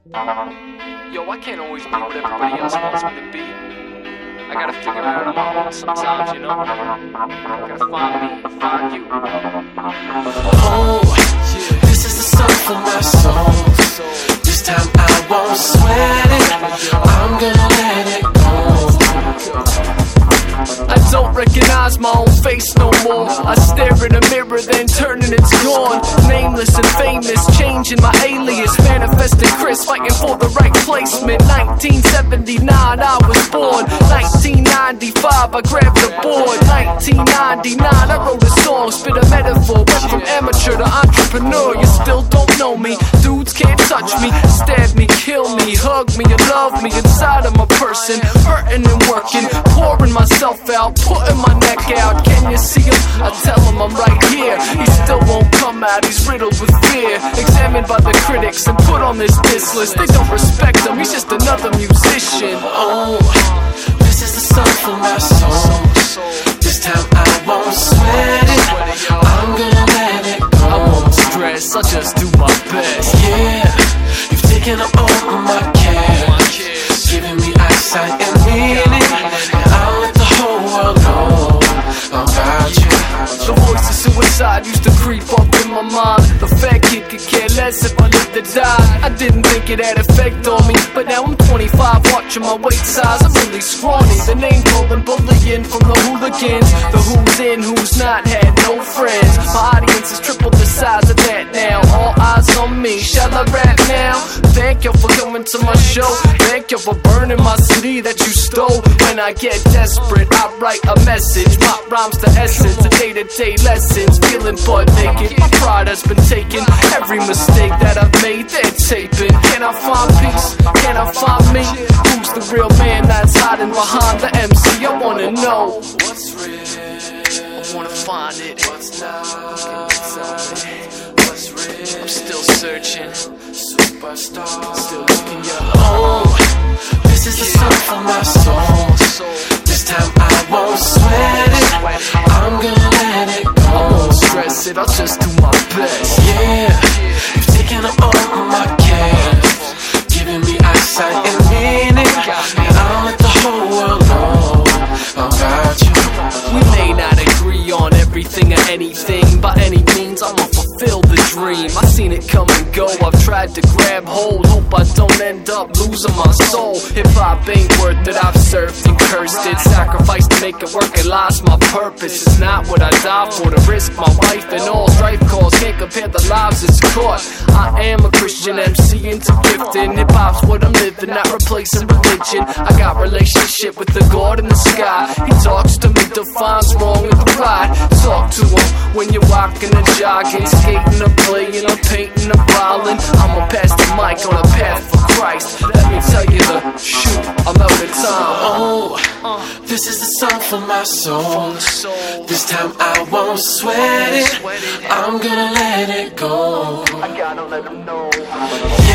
Yo, I can't always be what everybody else wants me to be. I gotta figure it out on my own sometimes, you know? Gotta find me, find you. Oh, this is the song for my soul. This time I won't sweat it, I'm gonna let it go. I don't recognize my own face no more. I stare in a mirror, then turn and it's gone. Nameless and famous, changing my alias. Manifesting Chris, fighting for the right placement. 1979, I was born. 1995, I grabbed the board. 1999, I wrote a song, spit a metaphor. Went from amateur to entrepreneur. You still don't know me, dudes can't touch me. Stab me, kill me, hug me, and love me. Inside of my person, hurting and working, pouring myself out, putting my neck out. Can you see him? I tell him I'm right here. He still won't come out, he's riddled with fear. Examined by the critics and put on this diss list. They don't respect him, he's just another musician. Oh, this is the song for my soul. This time I won't sweat it, I'm gonna let it go. I won't stress, I'll just do my best. Yeah, you've taken up all of my cares, giving me eyesight and meaning, and I'll let the whole world know about you. The voice of suicide used to creep up in my mind. The fat kid could care less if I lived or died. I didn't think it had effect on me, but now I'm 25, watching my weight size. I'm really scrawny. The name calling, bullying from the hooligans. The who's in, who's not, had no friends. My audience is triple the size of that now. All eyes on me, shall I rap now? Thank you for coming to my show. Thank you for burning my CD that you stole. When I get desperate, I write a message. My rhymes the essence of day-to-day lessons. Feeling butt naked, my pride has been taken. Every mistake that I've made, they're taping. Can I find peace? Can I find me? Who's the real man that's hiding behind the MC? I wanna know What's real? I wanna find it. What's not? What's real? I'm still searching, Superstar. still looking, yo. Oh, this is the song for my soul. This time I won't sweat it, I'm gonna let it go. I won't stress it, I'll just do my best. Yeah, you've taken up all of my cares, giving me eyesight and meaning, and I'll let the whole world know about you. We may not agree on everything or anything. By any means, I'ma fulfill the dream. I've seen it come and go, I've tried to grab hold. Hope I don't end up losing my soul. Hip-hop ain't worth it, I've served and cursed it. Sacrificed to make it work and lost my purpose. It's not what I die for, to risk my life and all. Strife calls can't compare the lives it's caught. I am a Christian MC into gifting. Hip-hop's what I'm living, not replacing religion. I got relationship with the God in the sky. He talks to me, defines wrong and right. Talk to him when you're walking and jogging, skating or playing or painting or brawling. I'ma pass the mic on a path for Christ. Let me tell you the shoot, I'm out of time. Oh, this is the song for my soul. This time I won't sweat it, I'm gonna let it go. I gotta let them know.